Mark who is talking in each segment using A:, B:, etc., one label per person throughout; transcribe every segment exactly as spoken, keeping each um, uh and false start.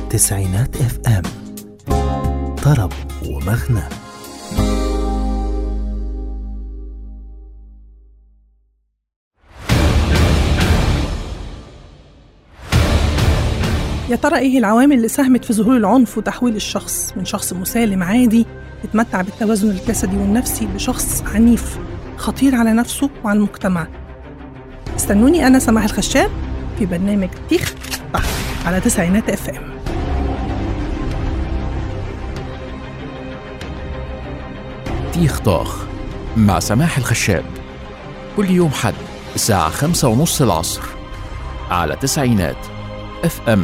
A: تسعينات اف ام، طرب ومغنى.
B: يا ترى ايه العوامل اللي ساهمت في ظهور العنف وتحويل الشخص من شخص مسالم عادي يتمتع بالتوازن الجسدي والنفسي لشخص عنيف خطير على نفسه وعلى المجتمع؟ استنوني أنا سماح الخشاب في برنامج تيخ طخ على تسعينات اف ام.
C: تيخ طاخ مع سماح الخشاب كل يوم حد الساعة خمسة ونص العصر على تسعينات اف ام.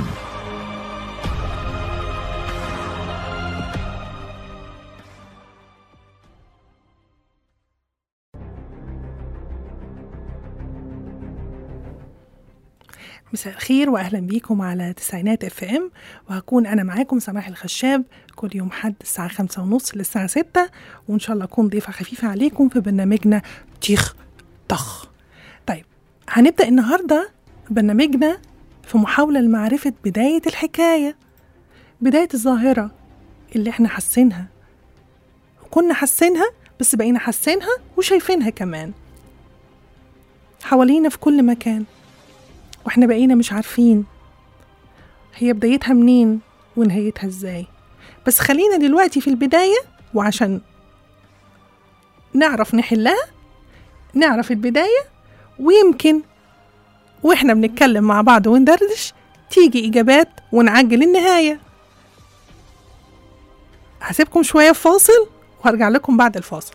B: مساء الخير واهلا بيكم على تسعينات اف ام، وهكون انا معاكم سماح الخشاب كل يوم حد الساعه خمسة ونص للساعه ستة، وان شاء الله اكون ضيفه خفيفه عليكم في برنامجنا تيخ طخ. طيب هنبدا النهارده برنامجنا في محاوله لمعرفه بدايه الحكايه، بدايه الظاهره اللي احنا حاسينها وكنا حاسينها بس بقينا حاسينها وشايفينها كمان حوالينا في كل مكان، واحنا بقينا مش عارفين هي بدايتها منين ونهايتها ازاي. بس خلينا دلوقتي في البداية، وعشان نعرف نحلها نعرف البداية، ويمكن واحنا بنتكلم مع بعض وندردش تيجي إجابات ونعجل النهاية. هسيبكم شوية في فاصل وهرجع لكم بعد الفاصل.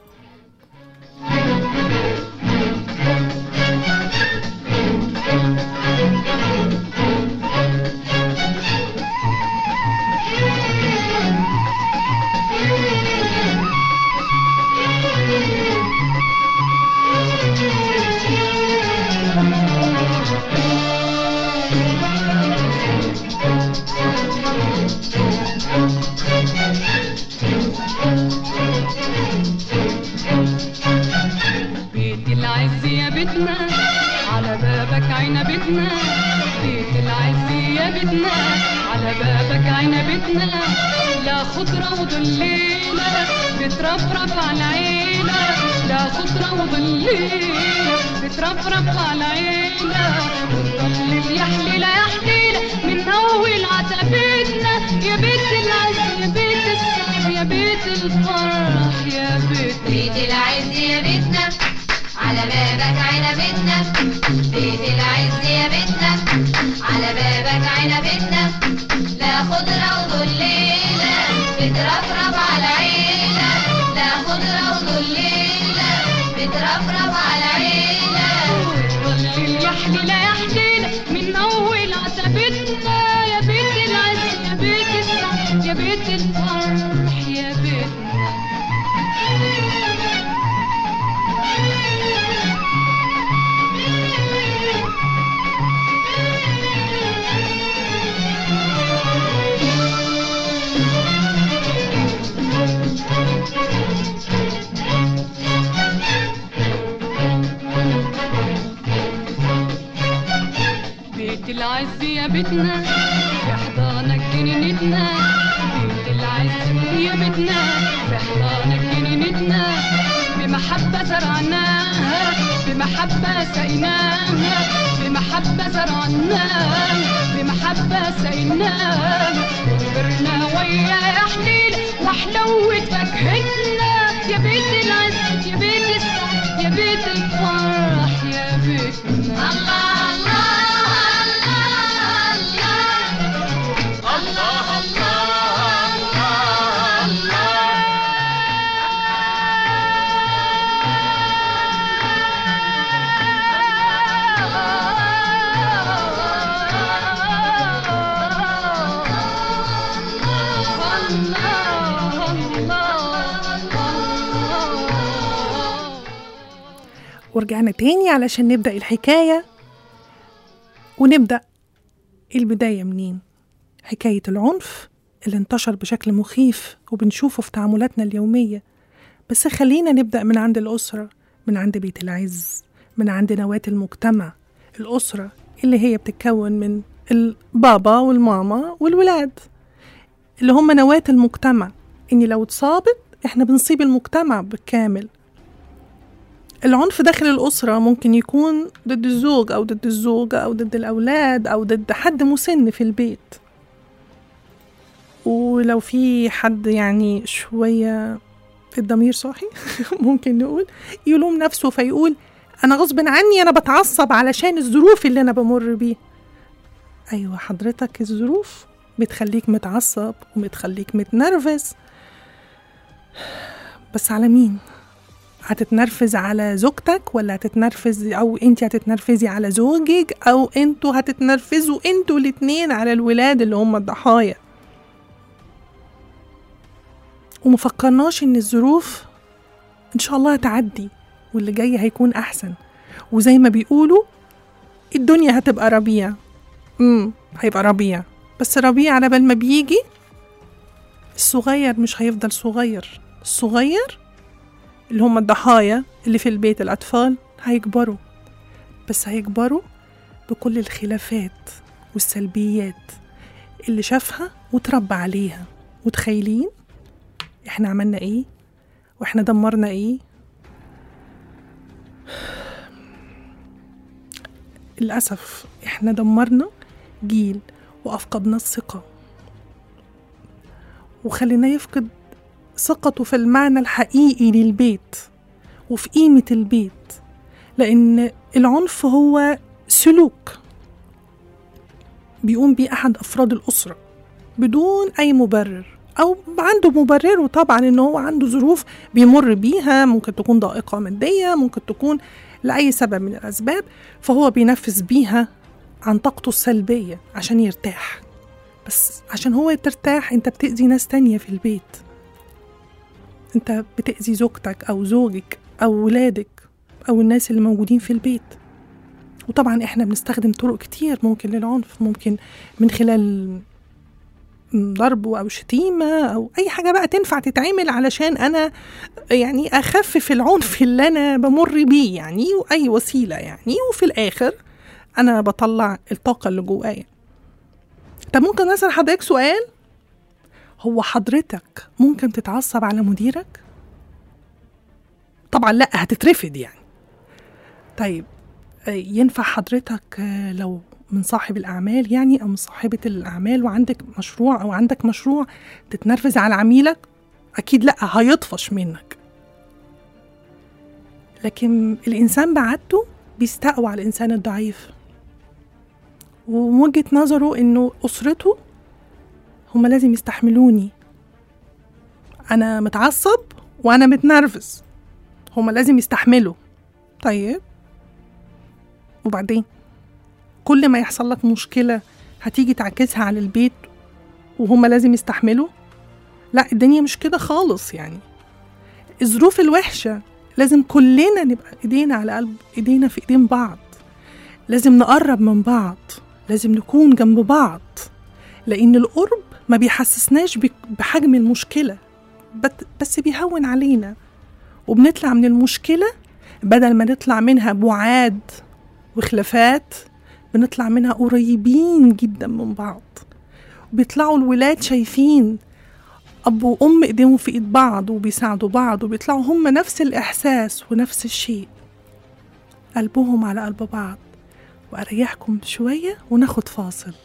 D: على بابك عنبتنا، بيت العز يا بيتنا، على بابك عنبتنا، لا خضرة وظليلة بترفرف على عيلة، لا خضرة وظليلة بترفرف على عيلة، ونضلل يا حليلة يا حليلة من أول عتبتنا، يا بيت العز يا بيت السحر يا بيت الفرح يا بيت
E: بيت العز يا بيتنا، على بابك عنبتنا، بيت العز يا بيتنا، على بابك عنبتنا، لا خضرة وظليلة بترفرف على عيلة، لا خضرة وظليلة بترفرف على عيلة،
D: وتضلل يا حليلة يا حليلة من أول عتبتنا، يا بيت العز يا بيت السعد يا بيت الفرح يا بيتنا. بيت العز يا بيتنا، في حضانك جنينتنا، بيت العز يا بيتنا، في حضانك جنينتنا، بمحبة زرعناها بمحبة سقيناها، بمحبة زرعناها بمحبة سقيناها، وكبرنا ويا يا حليل وحلوة فاكهتنا، يا بيت العز يا بيت السعد يا بيت الفرح يا بيتنا.
E: الله الله
B: ورجعنا تاني علشان نبدأ الحكاية، ونبدأ البداية منين؟ حكاية العنف اللي انتشر بشكل مخيف وبنشوفه في تعاملاتنا اليومية. بس خلينا نبدأ من عند الأسرة، من عند بيت العز، من عند نواة المجتمع. الأسرة اللي هي بتتكون من البابا والماما والولاد اللي هم نواة المجتمع. إني لو اتصابت إحنا بنصيب المجتمع بالكامل. العنف داخل الأسرة ممكن يكون ضد الزوج أو ضد الزوجة أو ضد الأولاد أو ضد حد مسن في البيت. ولو في حد يعني شوية في الضمير صاحي ممكن نقول يلوم نفسه فيقول أنا غصب عني أنا بتعصب علشان الظروف اللي أنا بمر بيه. أيوة حضرتك الظروف بتخليك متعصب وبتخليك متنرفز، بس على مين؟ هتتنرفز على زوجتك ولا هتتنرفز أو انت هتتنرفزي على زوجك أو انتوا هتتنرفزوا انتوا الاتنين على الولاد اللي هم الضحايا؟ ومفكرناش ان الظروف ان شاء الله هتعدي واللي جاي هيكون احسن، وزي ما بيقولوا الدنيا هتبقى ربيع. امم هيبقى ربيع، بس ربيع على بال ما بيجي الصغير مش هيفضل صغير. الصغير اللي هم الضحايا اللي في البيت الأطفال هيكبروا، بس هيكبروا بكل الخلافات والسلبيات اللي شافها وتربى عليها. وتخيلين احنا عملنا ايه واحنا دمرنا ايه؟ للأسف احنا دمرنا جيل وأفقدنا الثقة وخلينا يفقد ثقته في المعنى الحقيقي للبيت وفي قيمة البيت، لأن العنف هو سلوك بيقوم بيه أحد أفراد الأسرة بدون أي مبرر أو عنده مبرره طبعا إنه هو عنده ظروف بيمر بيها، ممكن تكون ضائقة مادية، ممكن تكون لأي سبب من الأسباب، فهو بينفذ بيها عن طاقته السلبية عشان يرتاح. بس عشان هو ترتاح انت بتأذي ناس تانية في البيت، انت بتأذي زوجتك أو زوجك أو ولادك أو الناس اللي موجودين في البيت. وطبعا احنا بنستخدم طرق كتير ممكن للعنف، ممكن من خلال ضرب أو شتيمة أو أي حاجة بقى تنفع تتعمل علشان أنا يعني أخفف العنف اللي أنا بمر بيه يعني، وأي وسيلة يعني، وفي الآخر أنا بطلع الطاقة اللي جوايا. طب ممكن أسأل حضرتك سؤال؟ هو حضرتك ممكن تتعصب على مديرك؟ طبعا لأ، هتترفد يعني. طيب ينفع حضرتك لو من صاحب الأعمال يعني أو من صاحبة الأعمال وعندك مشروع أو عندك مشروع تتنرفز على عميلك؟ أكيد لأ، هيطفش منك. لكن الإنسان بعادته بيستقوى على الإنسان الضعيف، ووجهة نظره إنه أسرته هم لازم يستحملوني، أنا متعصب وأنا متنرفز، هم لازم يستحملوا. طيب وبعدين كل ما يحصل لك مشكلة هتيجي تعكسها على البيت وهم لازم يستحملوا؟ لا، الدنيا مش كده خالص يعني. الظروف الوحشة لازم كلنا نبقى ايدينا على قلب ايدينا في ايدين بعض، لازم نقرب من بعض، لازم نكون جنب بعض، لأن القرب ما بيحسسناش بحجم المشكلة بس بيهون علينا، وبنطلع من المشكلة بدل ما نطلع منها بعاد وخلافات بنطلع منها قريبين جدا من بعض. بيطلعوا الولاد شايفين أب وأم إيديهم في إيد بعض وبيساعدوا بعض، وبيطلعوا هم نفس الإحساس ونفس الشيء، قلبهم على قلب بعض. وأريحكم شوية وناخد فاصل.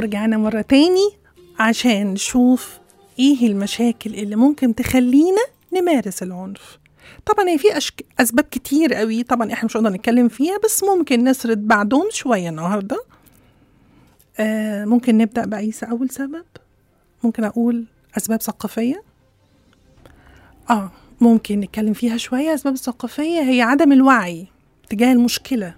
B: ورجعنا مرة تاني عشان نشوف ايه المشاكل اللي ممكن تخلينا نمارس العنف. طبعا هي في أشك... أسباب كتير قوي، طبعا احنا مش هنقدر نتكلم فيها، بس ممكن نسرد بعضهم شوية النهاردة. آه ممكن نبدأ بأيسا. أول سبب ممكن أقول أسباب ثقافية. آه ممكن نتكلم فيها شوية. أسباب الثقافية هي عدم الوعي تجاه المشكلة.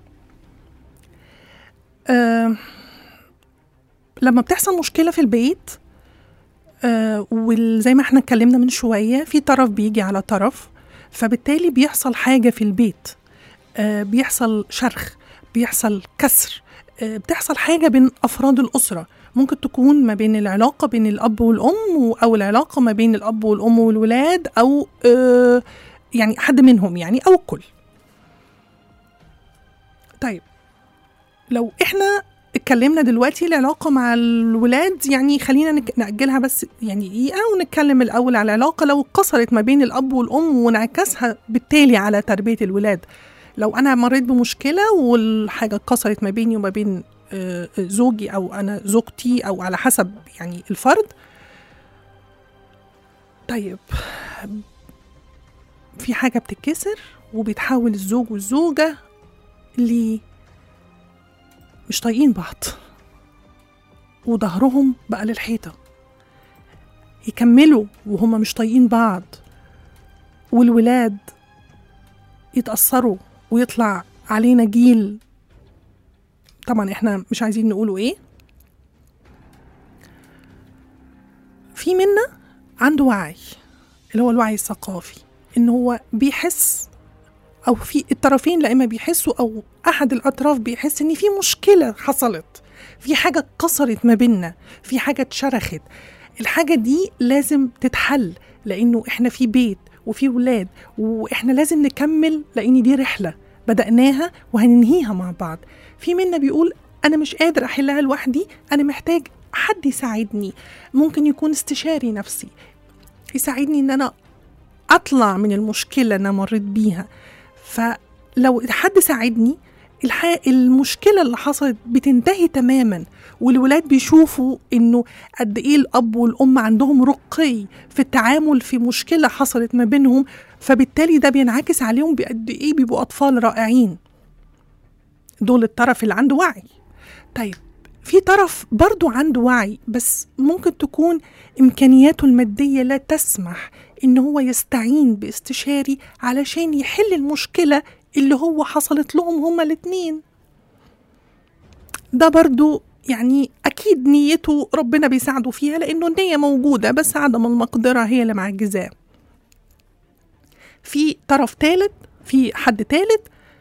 B: آه لما بتحصل مشكلة في البيت، آه وزي ما احنا اتكلمنا من شوية، في طرف بيجي على طرف، فبالتالي بيحصل حاجة في البيت، آه بيحصل شرخ، بيحصل كسر، آه بتحصل حاجة بين أفراد الأسرة. ممكن تكون ما بين العلاقة بين الأب والأم، أو العلاقة ما بين الأب والأم والولاد، أو آه يعني حد منهم يعني، أو الكل. طيب لو احنا اتكلمنا دلوقتي العلاقة مع الولاد، يعني خلينا نأجلها بس يعني دقيقة ونتكلم الأول على العلاقة لو اتكسرت ما بين الأب والأم، ونعكسها بالتالي على تربية الولاد. لو أنا مريت بمشكلة والحاجة اتكسرت ما بيني وما بين زوجي، أو أنا زوجتي، أو على حسب يعني الفرد. طيب في حاجة بتتكسر وبيتحول الزوج والزوجة ليه مش طايقين بعض، وظهرهم بقى للحيطة، يكملوا وهم مش طايقين بعض، والولاد يتأثروا ويطلع علينا جيل طبعا احنا مش عايزين نقوله ايه. في منا عنده وعي، اللي هو الوعي الثقافي، ان هو بيحس، أو في الطرفين لا إما بيحسوا أو أحد الأطراف بيحس إن في مشكلة حصلت، في حاجة اتكسرت ما بيننا، في حاجة اتشرخت. الحاجة دي لازم تتحل، لأنه إحنا في بيت وفي ولاد، وإحنا لازم نكمل، لأن دي رحلة بدأناها وهننهيها مع بعض. في منا بيقول أنا مش قادر أحلها لوحدي، أنا محتاج حد يساعدني. ممكن يكون استشاري نفسي يساعدني إن أنا أطلع من المشكلة أنا مريت بيها. فلو حد ساعدني، المشكلة اللي حصلت بتنتهي تماما، والولاد بيشوفوا انه قد ايه الاب والام عندهم رقي في التعامل في مشكلة حصلت ما بينهم، فبالتالي ده بينعكس عليهم بقد ايه بيبقوا اطفال رائعين. دول الطرف اللي عنده وعي. طيب في طرف برضو عنده وعي، بس ممكن تكون امكانياته المادية لا تسمح إن هو يستعين باستشاري علشان يحل المشكلة اللي هو حصلت لهم هما الاتنين. ده برضو يعني أكيد نيته ربنا بيساعده فيها، لأنه النية موجودة، بس عدم المقدرة هي اللي معجزاه. في طرف ثالث، في حد ثالث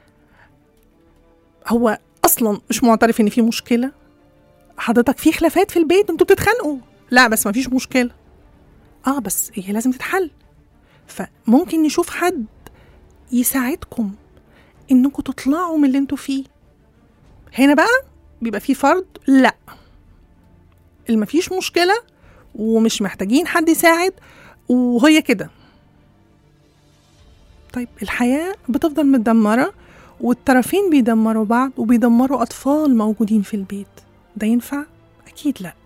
B: هو أصلا مش معترف إن في مشكلة. حضرتك في خلافات في البيت، انتوا بتتخانقوا، لا بس ما فيش مشكلة، اه بس هي لازم تتحل. فممكن نشوف حد يساعدكم انكم تطلعوا من اللي انتوا فيه. هنا بقى بيبقى في فرد لا، اللي ما فيش مشكلة ومش محتاجين حد يساعد وهي كده. طيب الحياة بتفضل متدمرة، والطرفين بيدمروا بعض وبيدمروا أطفال موجودين في البيت. ده ينفع؟ أكيد لا.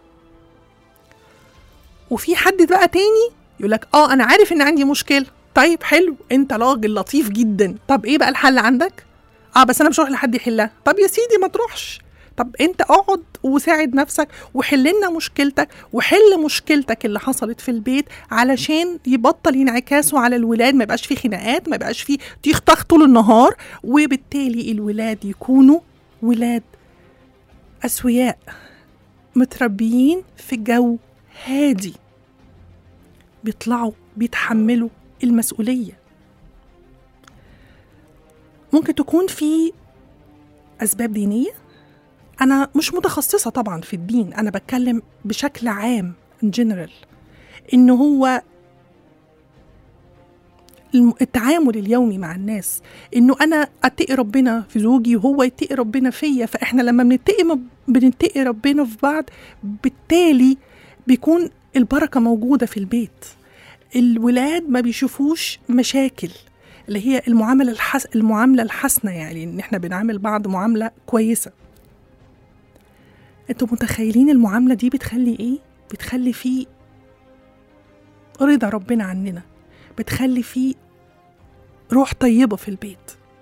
B: وفي حد بقى تاني يقولك اه أنا عارف إن عندي مشكلة. طيب حلو، أنت راجل لطيف جدا، طب إيه بقى الحل عندك؟ اه بس أنا مش هروح لحد يحلها. طب يا سيدي ما تروحش، طب أنت اقعد وساعد نفسك وحللنا مشكلتك، وحل مشكلتك اللي حصلت في البيت علشان يبطل ينعكاسوا على الولاد، ما يبقاش فيه خناقات، ما يبقاش فيه طيخ طخ طول النهار، وبالتالي الولاد يكونوا ولاد أسوياء متربيين في جو هادي، بيطلعوا بيتحملوا المسؤولية. ممكن تكون في أسباب دينية، أنا مش متخصصة طبعا في الدين، أنا بتكلم بشكل عام in general، إنه هو التعامل اليومي مع الناس، إنه أنا أتقي ربنا في زوجي وهو يتقي ربنا فيا، فإحنا لما بنتقي بنتقي ربنا في بعض، بالتالي بيكون البركة موجودة في البيت. الولاد ما بيشوفوش مشاكل، اللي هي المعاملة الحس... المعاملة الحسنة، يعني إن إحنا بنعامل بعض معاملة كويسة. انتوا متخيلين المعاملة دي بتخلي ايه؟ بتخلي فيه رضا ربنا عننا، بتخلي فيه روح طيبة في البيت.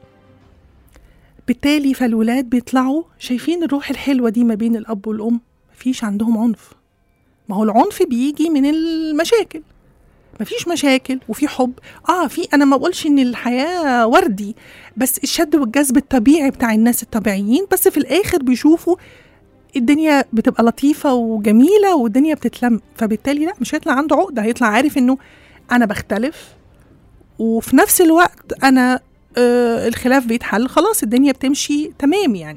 B: بالتالي فالولاد بيطلعوا شايفين الروح الحلوة دي ما بين الأب والأم، مفيش عندهم عنف. ما هو العنف بيجي من المشاكل، مفيش مشاكل وفي حب. اه في، انا ما بقولش ان الحياة وردي، بس الشد والجذب الطبيعي بتاع الناس الطبيعيين، بس في الاخر بيشوفوا الدنيا بتبقى لطيفة وجميلة والدنيا بتتلم. فبالتالي لا، مش هيطلع عنده عقدة، هيطلع عارف انه انا بختلف وفي نفس الوقت انا آه الخلاف بيتحل، خلاص الدنيا بتمشي تمام. يعني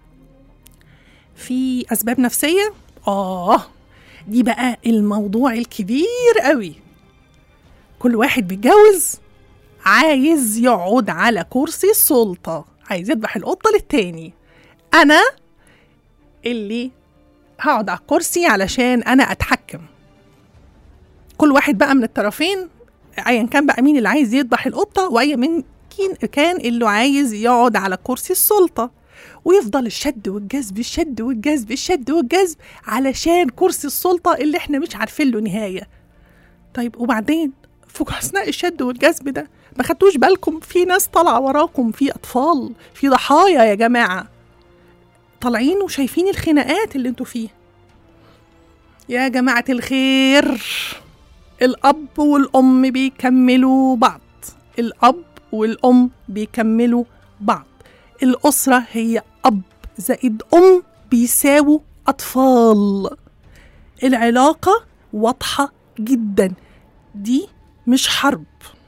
B: في اسباب نفسية، اه دي بقى الموضوع الكبير قوي. كل واحد بيتجوز عايز يقعد على كرسي السلطة، عايز يذبح القطة للتاني. انا اللي هقعد على الكرسي علشان انا اتحكم. كل واحد بقى من الطرفين، ايا كان بقى مين اللي عايز يذبح القطة وايا من كان اللي عايز يقعد على كرسي السلطة، ويفضل الشد والجذب الشد والجذب الشد والجذب علشان كرسي السلطة اللي احنا مش عارفين له نهاية. طيب وبعدين في اثناء الشد والجذب ده ما خدتوش بالكم في ناس طالعة وراكم، في اطفال، في ضحايا يا جماعة طالعين وشايفين الخناقات اللي انتوا فيه. يا جماعة الخير، الأب والأم بيكملوا بعض، الأب والأم بيكملوا بعض. الأسرة هي أب زائد أم بيساووا أطفال. العلاقة واضحة جدا، دي مش حرب.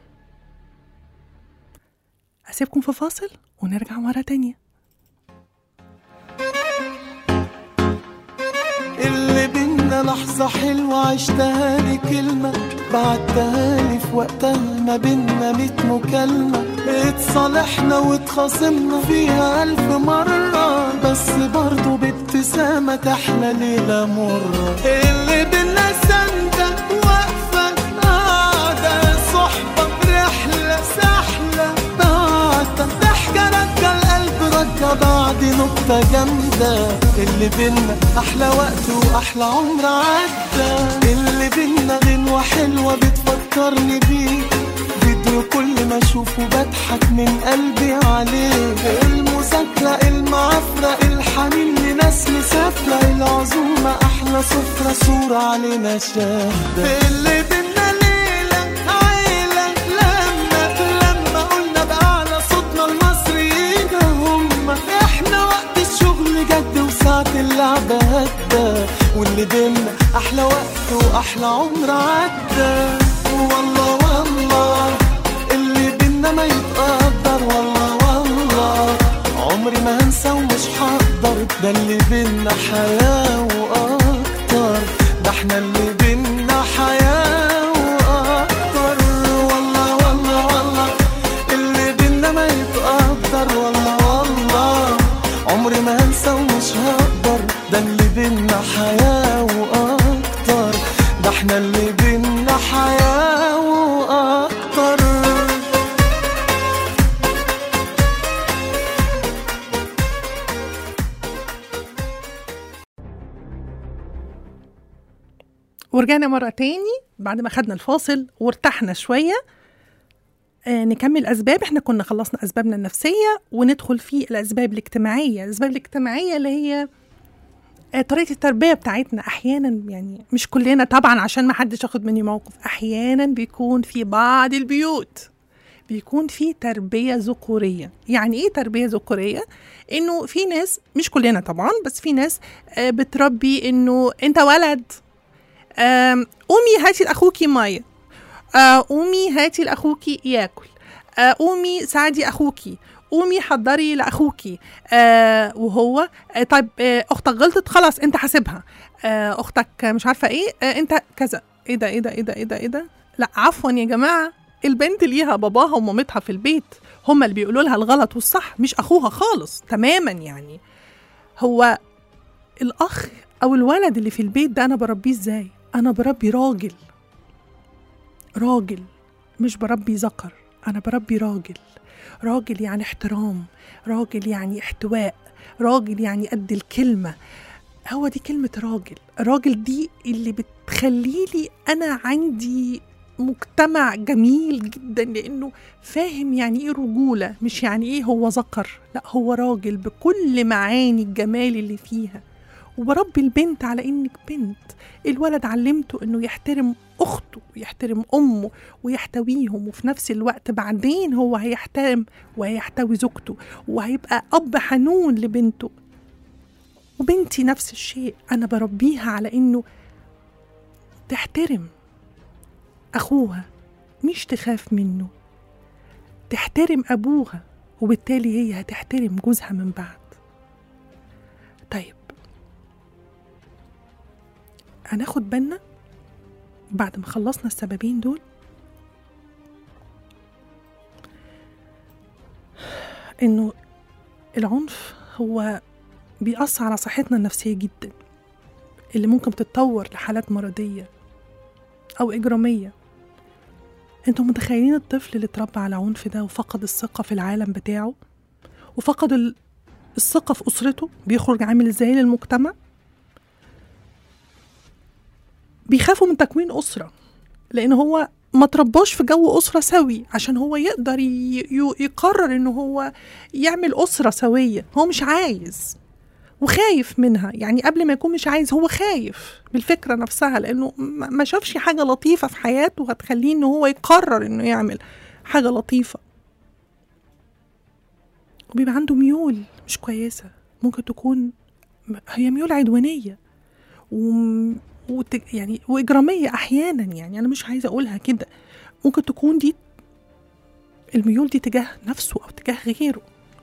B: أسيبكم في فاصل ونرجع مرة تانية.
F: اللي بينا لحظة حلوة عشتها لي كلمة، بعتها لي في وقتها ما بينا ميت مكالمة، اتصالحنا واتخاصمنا فيها ألف مرة، بس برضو بابتسامة تحلى ليلة مرة. اللي بينا سندة واقفة قاعدة، صحبة برحلة سحلة بعدة، ضحكة رجع القلب رجع بعد نقطة جامدة. اللي بينا أحلى وقت وأحلى عمر عدى، اللي بينا غنوة حلوة بتفكرني بيك، فيديو كل ما أشوفه بضحك من قلبي عليه، المذاكرة المعافرة الحنين لناس مسافرة، العزومة أحلى سفرة صورة علينا شاهدة. اللي بينا ليلة عيلة لما لما قلنا بأعلى صوتنا المصريين هم إحنا، وقت الشغل جد وساعة اللعبة هدى، واللي بينا أحلى وقت وأحلى عمر عدى. والله والله اللي بينا ما يتقدر، والله والله عمري ما هنسى ومش هقدر، ده اللي بينا حياة وأكتر، ده احنا اللي بينا حياة وأكتر. والله والله والله اللي بينا ما يتقدر، والله والله عمري ما هنسى ومش هقدر، ده اللي بينا حياة وأكتر، ده احنا اللي بينا حياة وأكتر.
B: ورجعنا مرة تاني بعد ما خدنا الفاصل وارتحنا شوية. آه نكمل أسباب. احنا كنا خلصنا أسبابنا النفسية وندخل في الأسباب الاجتماعية. الأسباب الاجتماعية اللي هي آه طريقة التربية بتاعتنا. أحيانا يعني مش كلنا طبعا عشان ما حدش ياخد مني موقف، أحيانا بيكون في بعض البيوت بيكون في تربية ذكورية. يعني ايه تربية ذكورية؟ انه في ناس، مش كلنا طبعا، بس في ناس آه بتربي انه انت ولد، قومي هاتي لأخوكي مية، قومي هاتي لأخوكي ياكل، قومي ساعدي أخوكي، قومي حضري لأخوكي. آه وهو آه طيب آه أختك غلطت خلاص أنت حاسبها، آه أختك مش عارفة إيه، آه أنت كذا. إيه ده إيه ده إيه ده إيه ده إيه ده لا عفوا يا جماعة، البنت ليها باباها ومامتها في البيت، هما اللي بيقولوا لها الغلط والصح، مش أخوها خالص تماما. يعني هو الأخ أو الولد اللي في البيت ده أنا بربيه إزاي؟ أنا بربي راجل، راجل مش بربي ذكر، أنا بربي راجل. راجل يعني احترام، راجل يعني احتواء، راجل يعني قد الكلمة. هو دي كلمة راجل. راجل دي اللي بتخليلي أنا عندي مجتمع جميل جدا، لأنه فاهم يعني إيه رجولة، مش يعني إيه هو ذكر، لا هو راجل بكل معاني الجمال اللي فيها. وبربي البنت على إنك بنت. الولد علمته إنه يحترم أخته ويحترم أمه ويحتويهم، وفي نفس الوقت بعدين هو هيحترم وهيحتوي زوجته وهيبقى أب حنون لبنته. وبنتي نفس الشيء، أنا بربيها على إنه تحترم أخوها مش تخاف منه، تحترم أبوها، وبالتالي هي هتحترم جوزها من بعد. طيب هناخد بالنا بعد ما خلصنا السببين دول إنه العنف هو بيأثر على صحتنا النفسية جدا، اللي ممكن تتطور لحالات مرضية أو إجرامية. انتوا متخيلين الطفل اللي اتربى على عنف ده وفقد الثقة في العالم بتاعه وفقد الثقة في أسرته، بيخرج عامل ازاي للمجتمع؟ بيخافوا من تكوين أسرة، لأن هو ما ترباش في جو أسرة سوي عشان هو يقدر يقرر إنه هو يعمل أسرة سوية. هو مش عايز وخايف منها، يعني قبل ما يكون مش عايز هو خايف بالفكرة نفسها، لأنه ما شافش حاجة لطيفة في حياته هتخليه إنه هو يقرر إنه يعمل حاجة لطيفة. وبيبقى عنده ميول مش كويسة، ممكن تكون هي ميول عدوانية و... وت... يعني وإجرامية أحيانا، يعني أنا مش عايزة أقولها كده، ممكن تكون دي الميول دي تجاه نفسه أو تجاه غيره.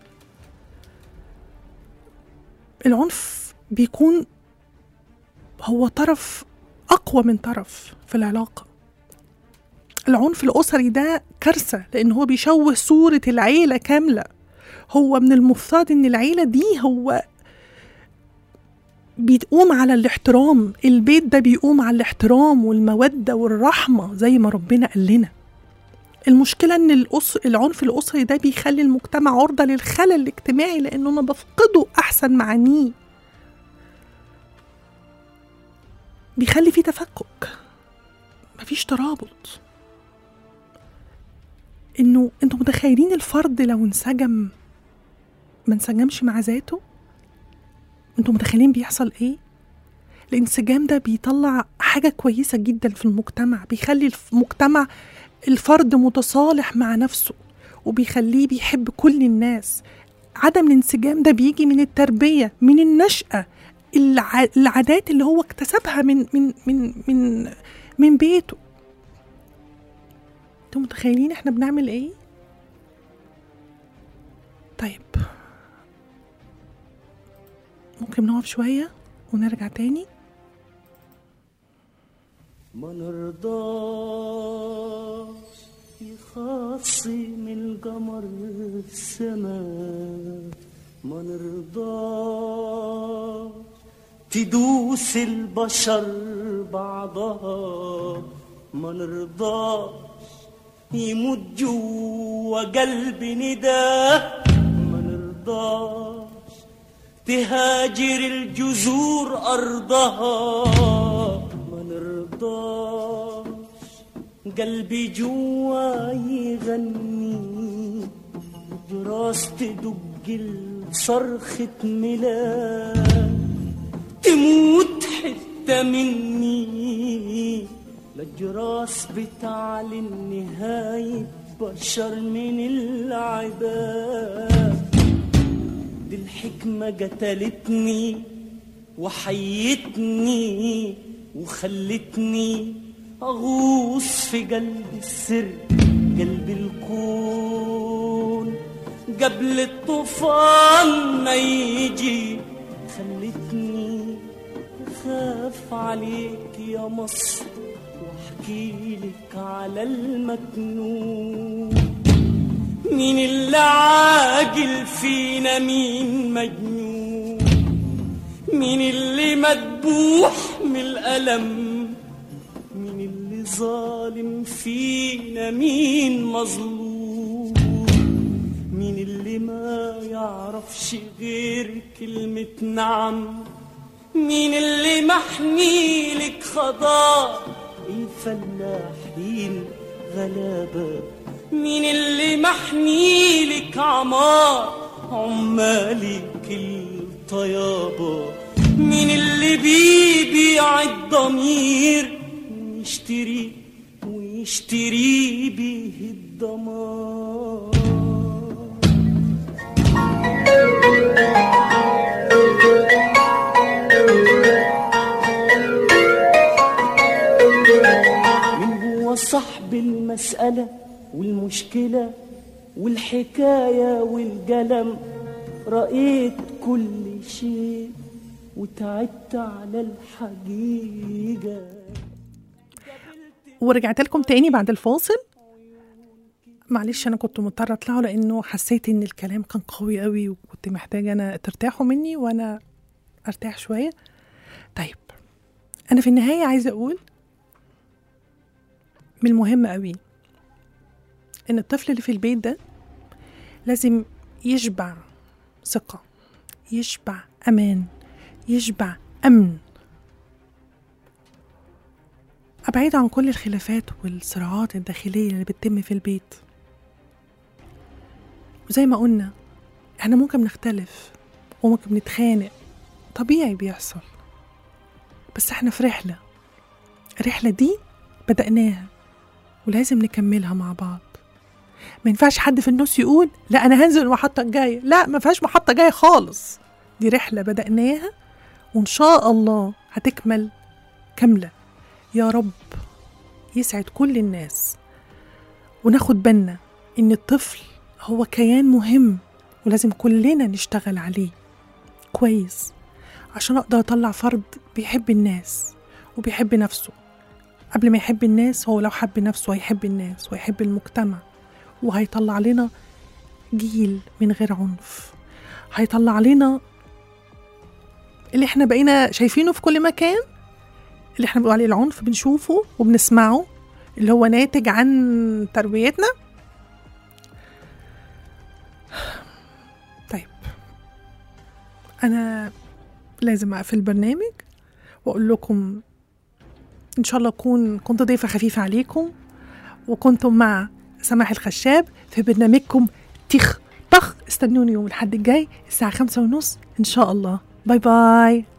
B: العنف بيكون هو طرف أقوى من طرف في العلاقة. العنف الأسري ده كارثة، لأن هو بيشوه صورة العيلة كاملة. هو من المفترض إن العيلة دي هو بيقوم على الاحترام، البيت ده بيقوم على الاحترام والمودة والرحمة زي ما ربنا قال لنا. المشكلة إن الأس... العنف الأسري ده بيخلي المجتمع عرضة للخلل الاجتماعي، لأنه أنا بفقده أحسن معانيه، بيخلي فيه تفكك، مفيش ترابط. إنه أنتوا متخيلين الفرد لو انسجم ما انسجمش مع ذاته؟ أنتوا متخيلين بيحصل إيه؟ الانسجام ده بيطلع حاجة كويسة جدا في المجتمع، بيخلي المجتمع الفرد متصالح مع نفسه وبيخليه بيحب كل الناس. عدم الانسجام ده بيجي من التربية، من النشأة، العادات اللي هو اكتسبها من من من من من بيته. انتوا متخيلين احنا بنعمل ايه؟ طيب ممكن نقف شوية ونرجع تاني.
F: ما نرضاش يخاصم القمر السماء، ما نرضاش تدوس البشر بعضها، ما نرضاش يموت جوا قلب نداه، ما نرضاش تهاجر الجذور أرضها، ما نرضاش قلبي جوا يغني براس تدق صرخة ميلاد، تموت حتة مني للجراس بتعلن نهاية بشر من العباد. دي الحكمة قتلتني وحيتني وخلتني أغوص في قلب السر، قلب الكون قبل الطوفان ما يجي، خلتني أخاف عليك يا مصر واحكي لك على المكنون. مين اللي عاقل فينا، مين مجنون، مين اللي مدبوح من الألم، مين اللي ظالم فينا، مين مظلوم، مين اللي ما يعرفش غير كلمة نعم،
G: مين اللي محميلك خضار الفلاحين غلابة؟ مين اللي محميلك عمار عمالك الطيابة؟ مين اللي بيبيع الضمير ويشتري ويشتري بيه الدمار؟ من هو صاحب المسألة والمشكلة والحكاية والقلم؟ رأيت كل شيء وتعبت على الحقيقة.
B: ورجعت لكم تاني بعد الفاصل. معلش أنا كنت مضطرة أطلعه لأنه حسيت إن الكلام كان قوي قوي وكنت محتاجة أنا ترتاحوا مني وأنا أرتاح شوية. طيب أنا في النهاية عايزة أقول من المهم قوي إن الطفل اللي في البيت ده لازم يشبع ثقة، يشبع أمان، يشبع أمن، أبعد عن كل الخلافات والصراعات الداخلية اللي بتتم في البيت. وزي ما قلنا احنا ممكن نختلف وممكن نتخانق، طبيعي بيحصل، بس احنا في رحلة، الرحلة دي بدأناها ولازم نكملها مع بعض. ما ينفعش حد في النص يقول لا أنا هنزل المحطة الجاية، لا ما فيهاش محطة جاية خالص. دي رحلة بدأناها وإن شاء الله هتكمل كاملة. يا رب يسعد كل الناس، وناخد بالنا إن الطفل هو كيان مهم ولازم كلنا نشتغل عليه كويس عشان أقدر أطلع فرد بيحب الناس وبيحب نفسه. قبل ما يحب الناس، هو لو حب نفسه هيحب الناس وهيحب المجتمع، وهيطلع لنا جيل من غير عنف، هيطلع لنا اللي احنا بقينا شايفينه في كل مكان، اللي احنا بنقول عليه العنف بنشوفه وبنسمعه، اللي هو ناتج عن تربيتنا. طيب أنا لازم أقفل البرنامج وأقول لكم إن شاء الله أكون كنت ضيفة خفيفة عليكم، وكنتم مع سماح الخشاب في برنامجكم تيخ طخ. استنوني يوم الأحد الجاي الساعة خمسة ونص إن شاء الله. باي باي.